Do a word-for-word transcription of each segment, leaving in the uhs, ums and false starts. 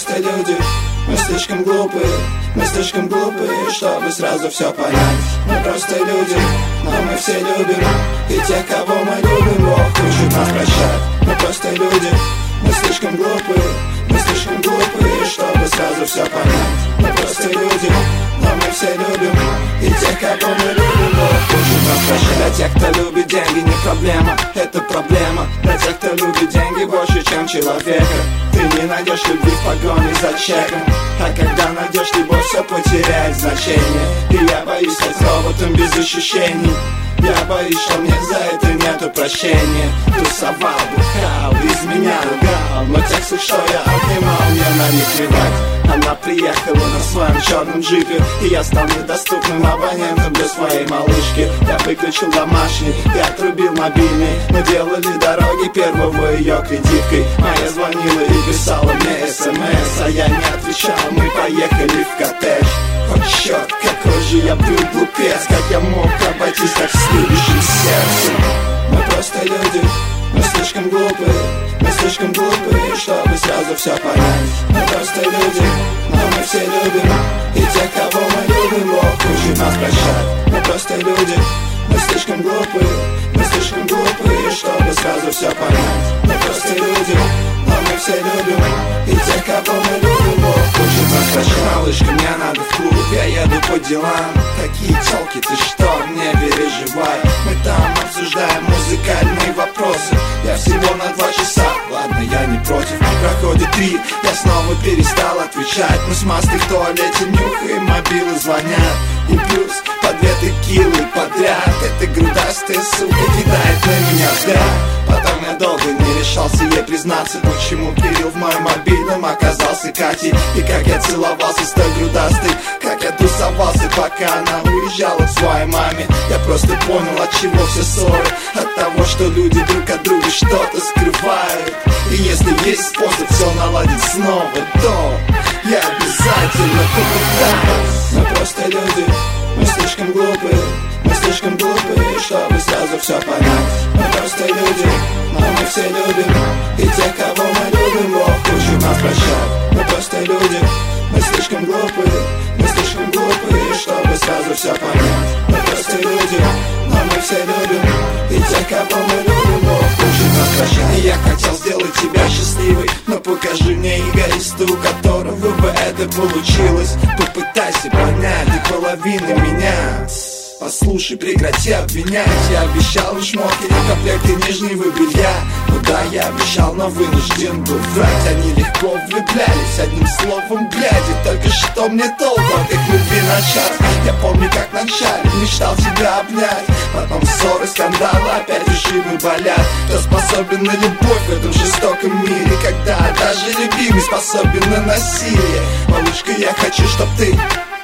просто люди, мы слишком глупые, мы слишком глупые, чтобы сразу все понять. Мы просто люди, но мы все любим, и тех, кого мы любим, Бог учит нас прощать. Мы просто люди, мы слишком глупые, мы слишком глупые, чтобы сразу все понять. Мы просто люди, но мы все любим, и тех, кого мы любим, Бог учит нас прощать. Для тех, кто любит деньги, не проблема, это проблема. Для тех, кто любит деньги больше, чем человека. Ты не найдешь любви в погоне за чеком, а когда найдешь, любовь, все потеряет значение. И я боюсь стать роботом без ощущений. Я боюсь, что мне за это нету прощения. Тусовал, бухал, из меня ругал, но тех, что я обнимал, мне на них плевать. Она приехала на своем черном джипе, и я стал недоступным абонентом для своей малышки. Я выключил домашний и отрубил мобильный. Мы делали дороги первого ее кредиткой. Моя звонила и писала мне смс, а я не отвечал. Мы поехали в коттедж. О, черт, какой же я был глупец, как я мог обойтись так с любящим сердцем. Мы просто люди, мы слишком глупые, мы слишком глупые, чтобы сразу все понять. Мы просто люди, но мы все любим, и тех, кого мы любим, Бог учит нас прощать. Мы просто люди, мы слишком глупые, мы слишком глупые, чтобы сразу все понять. Мы просто люди, но мы все любим, и тех, кого мы любим, Бог учит нас прощать. Малышка, мне надо в клуб, я еду по делам. Какие телки, ты что, не переживай. Мы там обсуждаем музыкальные вопросы. Я всего на два часа, ладно, я не против. Проходит три, я снова перестал отвечать. Мы с маской в туалете нюхаем, мобилы звонят. И плюс по две текилы подряд. Эта грудастая сука кидает на меня взгляд. Потом я долго не решался ей признаться, почему Кирилл в моем мобильном оказался Катей. И как я целовался с той грудастой, как я тусовался, пока она уезжала к своей маме. Я просто понял, от чего все ссоры. От того, что люди друг от друга что-то скрывают. И если есть способ все наладить снова, то я обязательно попытаюсь. Мы просто люди, мы слишком глупые, мы слишком глупые, чтобы сразу все понять. Мы просто люди, но мы все любим, и тех, кого мы любим, Бог учит нас прощать. Мы просто люди, мы слишком глупые, мы слишком глупые, чтобы сразу все понять. Мы просто люди, но мы все любим, и тех, кого мы любим, Бог учит нас прощать. И я хотел сделать тебя счастливой, но покажи мне эгоиста, у которого бы это получилось. Попытайся понять, ты половина меня. Послушай, прекрати обвинять. Я обещал шмотки, комплекты нижнего белья. Ну да, я обещал, но вынужден был врать. Они легко влюблялись, одним словом глядя. Только что мне толку от их любви на час. Я помню, как вначале мечтал тебя обнять. Потом ссоры, скандалы, опять ушибы болят. Кто способен на любовь в этом жестоком мире, когда даже любимый способен на насилие? Малышка, я хочу, чтоб ты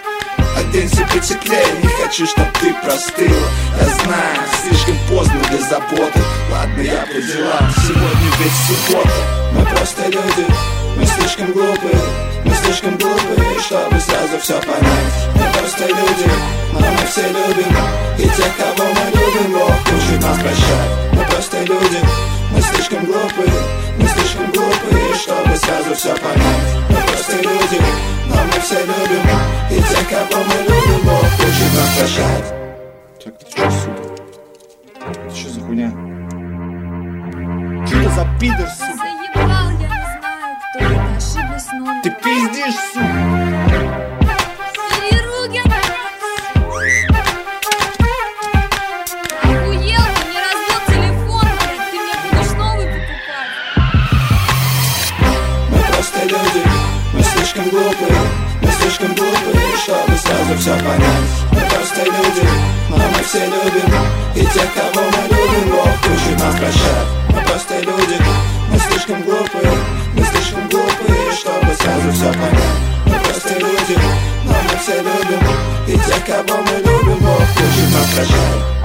оденься потеплее, не хочу, чтоб ты простыла. Я знаю, слишком поздно для заботы. Ладно, я по делам, сегодня ведь суббота. Мы просто люди, мы слишком глупые, мы слишком глупые, чтобы сразу все понять. Мы просто люди, но мы все любим, и тех, кого мы любим, Бог учит нас прощать. Мы просто люди, мы слишком глупые, мы слишком глупые, чтобы сразу все понять. Мы просто люди, но мы все любим, и тех, кого мы любим, Бог учит нас прощать. Так, это что, сука? Это что за хуйня? Что это за пидор, сука? Заебал, я не знаю, кто это, ошиблась номер. Ты пиздишь, сука! Переругин! Охуел ты, мне развел телефон, блядь, ты мне будешь новый покупать. Мы просто люди, мы слишком глупые, мы слишком глупые, чтобы сразу все понять. Мы просто люди, но мы все любим, и тех, кого мы любим, Бог учит нас прощать. Мы просто люди, мы слишком глупые, мы слишком глупые, чтобы сразу все понять. Мы просто люди, но мы все любим, и тех, кого мы любим, Бог учит нас прощать.